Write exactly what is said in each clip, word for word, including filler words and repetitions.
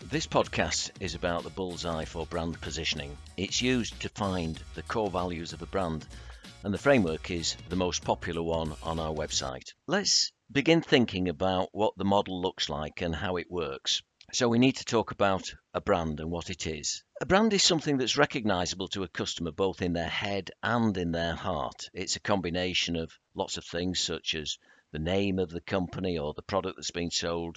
This podcast is about the bullseye for brand positioning. It's used to find the core values of a brand, and the framework is the most popular one on our website. Let's begin thinking about what the model looks like and how it works. So we need to talk about a brand and what it is. A brand is something that's recognizable to a customer both in their head and in their heart. It's a combination of lots of things such as the name of the company or the product that's being sold,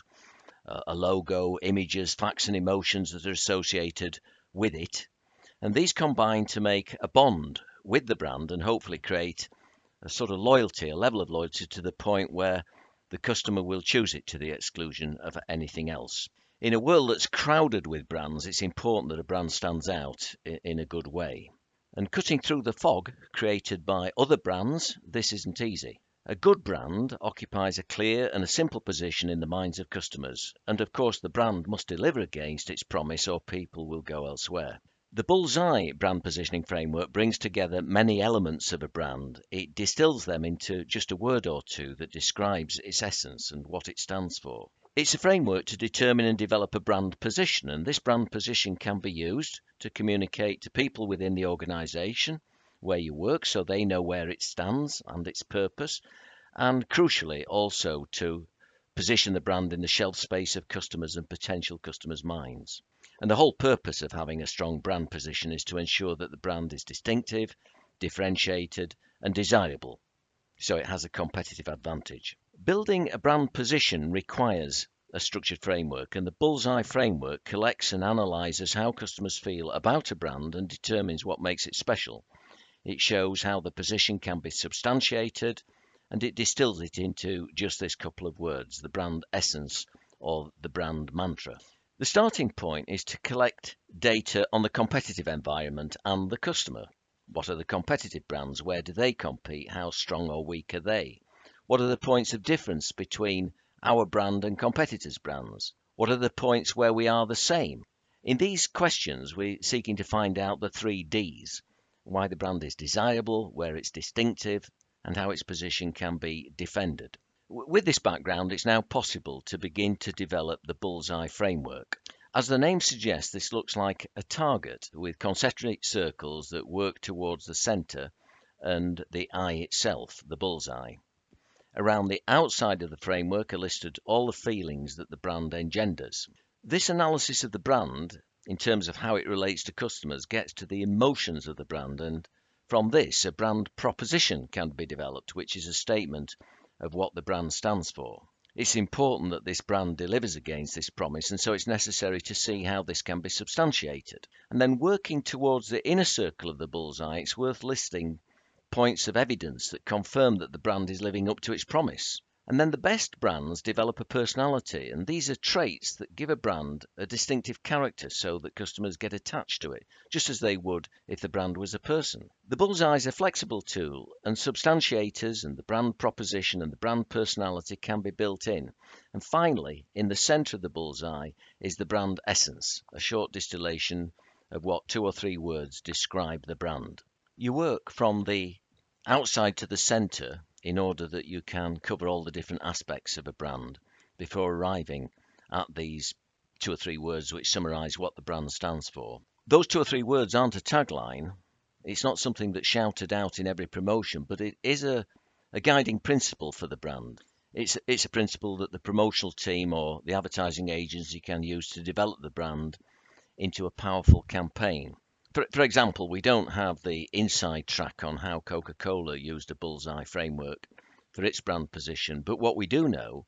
a logo, images, facts and emotions that are associated with it. And these combine to make a bond with the brand and hopefully create a sort of loyalty, a level of loyalty to the point where the customer will choose it to the exclusion of anything else. In a world that's crowded with brands, it's important that a brand stands out in a good way. And cutting through the fog created by other brands, this isn't easy. A good brand occupies a clear and a simple position in the minds of customers, and of course the brand must deliver against its promise or people will go elsewhere. The Bullseye brand positioning framework brings together many elements of a brand. It distills them into just a word or two that describes its essence and what it stands for. It's a framework to determine and develop a brand position, and this brand position can be used to communicate to people within the organisation where you work so they know where it stands and its purpose, and crucially also to position the brand in the shelf space of customers and potential customers' minds. And the whole purpose of having a strong brand position is to ensure that the brand is distinctive, differentiated and desirable, so it has a competitive advantage. Building a brand position requires a structured framework, and the Bullseye framework collects and analyses how customers feel about a brand and determines what makes it special. It shows how the position can be substantiated, and it distills it into just this couple of words, the brand essence or the brand mantra. The starting point is to collect data on the competitive environment and the customer. What are the competitive brands? Where do they compete? How strong or weak are they? What are the points of difference between our brand and competitors' brands? What are the points where we are the same? In these questions, we're seeking to find out the three Ds: why the brand is desirable, where it's distinctive, and how its position can be defended. With this background, it's now possible to begin to develop the Bullseye framework. As the name suggests, this looks like a target with concentric circles that work towards the centre and the eye itself, the bullseye. Around the outside of the framework are listed all the feelings that the brand engenders. This analysis of the brand, in terms of how it relates to customers, gets to the emotions of the brand, and from this, a brand proposition can be developed, which is a statement of what the brand stands for. It's important that this brand delivers against this promise, and so it's necessary to see how this can be substantiated. And then working towards the inner circle of the bullseye, it's worth listing points of evidence that confirm that the brand is living up to its promise. And then the best brands develop a personality, and these are traits that give a brand a distinctive character so that customers get attached to it, just as they would if the brand was a person. The Bullseye is a flexible tool, and substantiators and the brand proposition and the brand personality can be built in. And finally, in the centre of the Bullseye is the brand essence, a short distillation of what two or three words describe the brand. You work from the outside to the centre in order that you can cover all the different aspects of a brand before arriving at these two or three words which summarise what the brand stands for. Those two or three words aren't a tagline. It's not something that's shouted out in every promotion, but it is a, a guiding principle for the brand. It's, it's a principle that the promotional team or the advertising agency can use to develop the brand into a powerful campaign. For, for example, we don't have the inside track on how Coca-Cola used a Bullseye framework for its brand position, but what we do know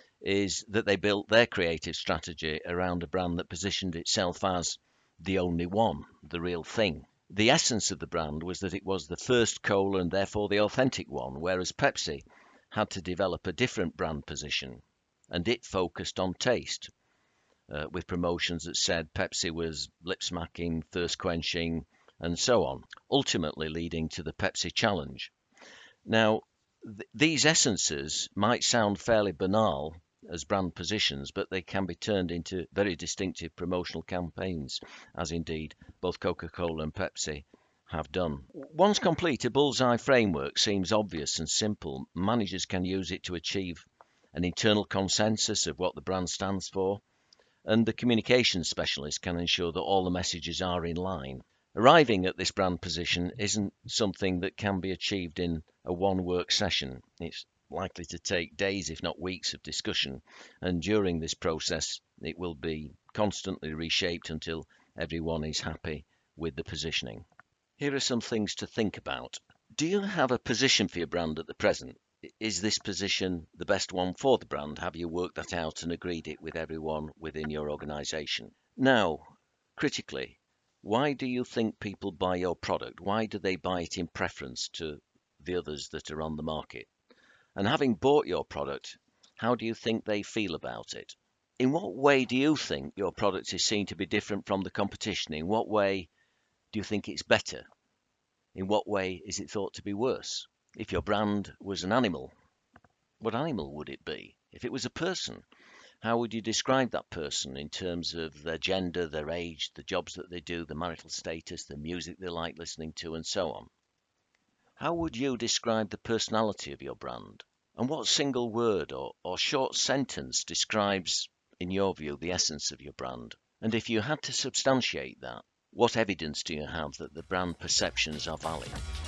is that they built their creative strategy around a brand that positioned itself as the only one, the real thing. The essence of the brand was that it was the first cola and therefore the authentic one, whereas Pepsi had to develop a different brand position, and it focused on taste. Uh, with promotions that said Pepsi was lip-smacking, thirst-quenching, and so on, ultimately leading to the Pepsi Challenge. Now, th- these essences might sound fairly banal as brand positions, but they can be turned into very distinctive promotional campaigns, as indeed both Coca-Cola and Pepsi have done. Once complete, a Bullseye framework seems obvious and simple. Managers can use it to achieve an internal consensus of what the brand stands for, and the communications specialist can ensure that all the messages are in line. Arriving at this brand position isn't something that can be achieved in a one work session. It's likely to take days, if not weeks, of discussion, and during this process it will be constantly reshaped until everyone is happy with the positioning. Here are some things to think about. Do you have a position for your brand at the present? Is this position the best one for the brand? Have you worked that out and agreed it with everyone within your organization? Now, critically, why do you think people buy your product? Why do they buy it in preference to the others that are on the market? And having bought your product, how do you think they feel about it? In what way do you think your product is seen to be different from the competition? In what way do you think it's better? In what way is it thought to be worse? If your brand was an animal, what animal would it be? If it was a person, how would you describe that person in terms of their gender, their age, the jobs that they do, the marital status, the music they like listening to, and so on? How would you describe the personality of your brand? And what single word or, or short sentence describes, in your view, the essence of your brand? And if you had to substantiate that, what evidence do you have that the brand perceptions are valid?